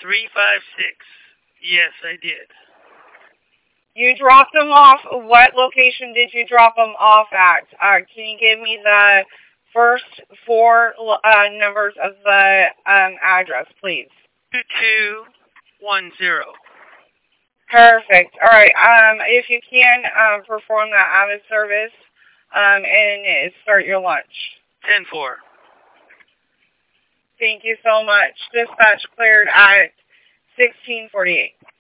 356. Yes, I did. You dropped them off. What location did you drop them off at? Can you give me the first four numbers of the address, please? 2210. Perfect. All right. If you can perform that out of service and start your lunch. 10-4. Thank you so much. Dispatch cleared at 1648.